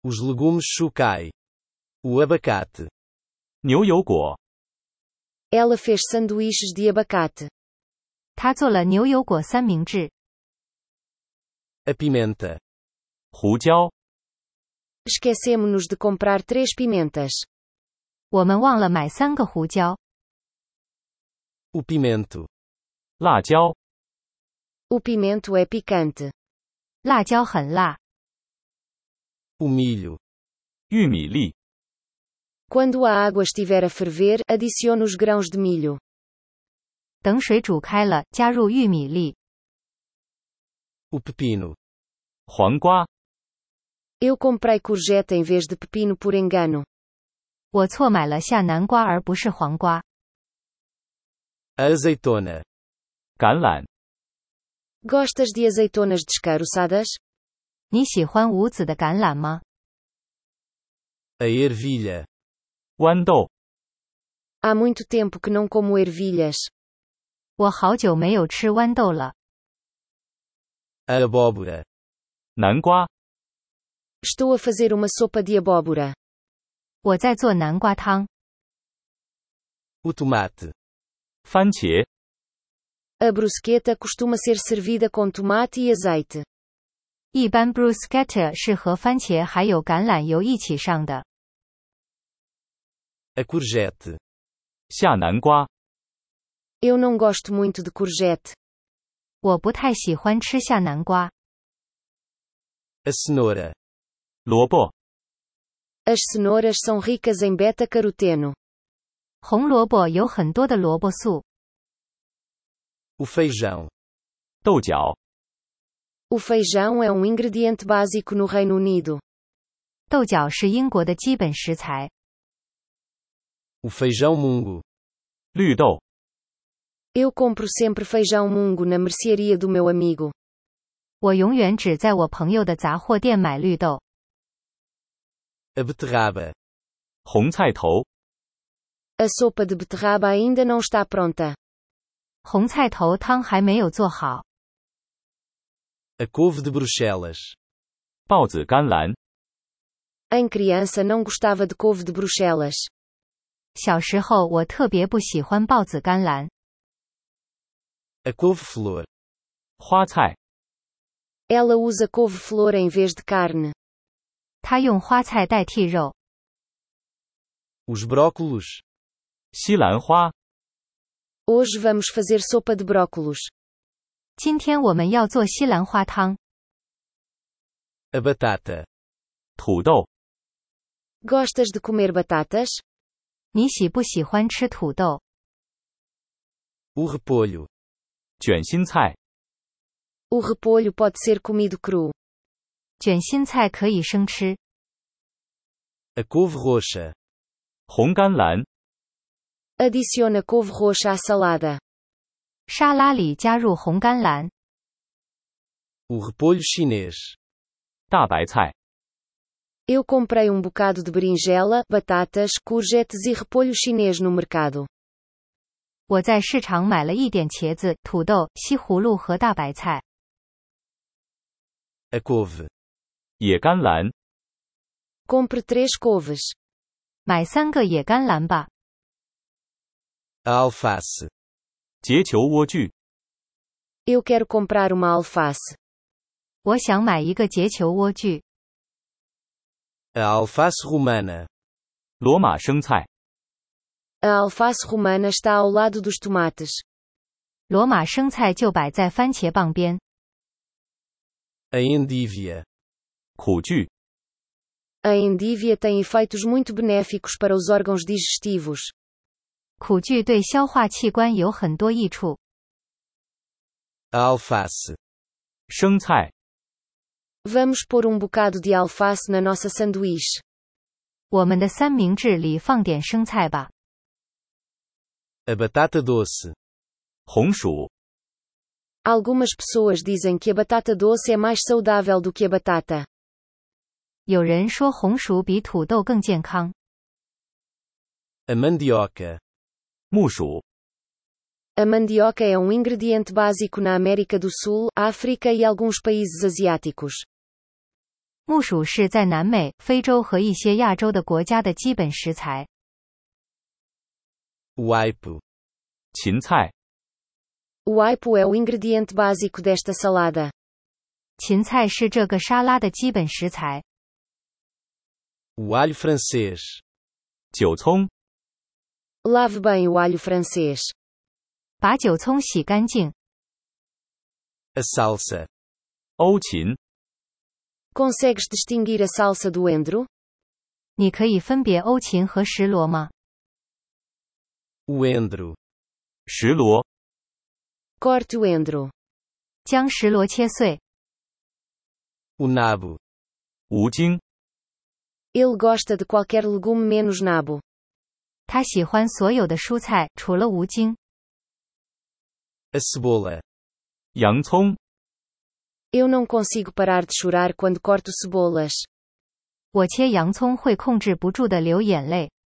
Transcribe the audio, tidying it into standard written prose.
Os legumes Shukai. O abacate. 牛油果。 Ela fez sanduíches de abacate. 她做了牛油果三明治。 A pimenta. 胡椒。 Esquecemo-nos de comprar 3 pimentas. 我们忘了买3个胡椒。 O pimento. 辣椒。 O pimento é picante. 辣椒很辣。 O milho. 玉米粒。 Quando a água estiver a ferver, adicione os grãos de milho. 等水煮开了，加入玉米粒。 O pepino. 黄瓜。 Eu comprei courgette em vez de pepino por engano. 我错买了下南瓜而不是黄瓜。 A azeitona. 橄榄。 Gostas de azeitonas descaroçadas? 你喜欢无籽的橄榄吗？ A ervilha. 豌豆。 Há muito tempo que não como ervilhas. 我好久没有吃豌豆了。 A abóbora. 南瓜。 Estou a fazer uma sopa de abóbora. 我在做南瓜汤。 O tomate. 番茄。 A bruschetta costuma ser servida com tomate e azeite. 一般 bruschetta 是和番茄还有橄榄油一起上的。 A courgette. 下南瓜。 Eu não gosto muito de courgette. 我不太喜欢吃下南瓜。 A cenoura. 萝卜。 As cenouras são ricas em beta-caroteno. 红萝卜有很多的萝卜素。 O feijão. 豆角。 O feijão é um ingrediente básico no Reino Unido. 豆角是英国的基本食材。 O feijão mungo. 绿豆。 Eu compro sempre feijão mungo na mercearia do meu amigo. 我永远只在我朋友的杂货店买绿豆。 A beterraba. 红菜头。 A sopa de beterraba ainda não está pronta. 红菜头汤还没有做好。 A couve de Bruxelas. 豹子甘蓝。 Em criança não gostava de couve de Bruxelas. 小时候我特别不喜欢豹子甘蓝。 A couve-flor. 花菜。 Ela usa couve-flor em vez de carne. 她用花菜代替肉。 Os brócolos. 西兰花。 Hoje vamos fazer sopa de brócolos. 今天我们要做西兰花汤。 A batata. 土豆。 Gostas de comer batatas? 你喜不喜欢吃土豆？ O repolho. 卷心菜。 O repolho pode ser comido cru. 卷心菜可以生吃。 A couve roxa. 红甘蓝。 Adiciona couve roxa à salada. 沙拉里加入红甘蓝。 O repolho chinês. 大白菜。 Eu comprei um bocado de berinjela, batatas, courgettes e repolho chinês no mercado. 我在市场买了一点茄子、土豆、西葫芦和大白菜。 A couve. 野甘蓝。 Compre 3 couves. 买3个野甘蓝吧。 A alface. 结球莴苣。 Eu quero comprar uma alface. 我想买一个结球莴苣。 A alface romana. 罗马生菜。 A alface romana está ao lado dos tomates. 罗马生菜就摆在番茄棒边。 A endívia. 苦苣。 A endívia tem efeitos muito benéficos para os órgãos digestivos. 苦苣对消化器官有很多益处。 A alface. 生菜。 Vamos pôr um bocado de alface na nossa sanduíche. 我们的三明治里放点生菜吧。 A batata doce. 红薯。 Algumas pessoas dizem que a batata doce é mais saudável do que a batata. 有人说红薯比土豆更健康。 A mandioca. 木薯。 A mandioca é um ingrediente básico na América do Sul, África e alguns países asiáticos. 木薯是在南美、非洲和一些亚洲的国家的基本食材。 O aipo. 芹菜。 O aipo é o ingrediente básico desta salada. 芹菜是这个沙拉的基本食材。 O alho francês. 韭葱。 Lave bem o alho francês. 把韭葱洗干净。 A salsa. 欧芹。 Consegues distinguir a salsa do endro? 你可以分别欧芹和石螺吗？ O endro. 石螺。 Corte o endro. 将石螺切碎。 O nabo. 无茎。 Ele gosta de qualquer legume menos nabo. 他喜欢所有的蔬菜，除了无茎。 A cebola. 洋葱。 Eu não consigo parar de chorar quando corto cebolas. 我切洋葱会控制不住的流眼泪。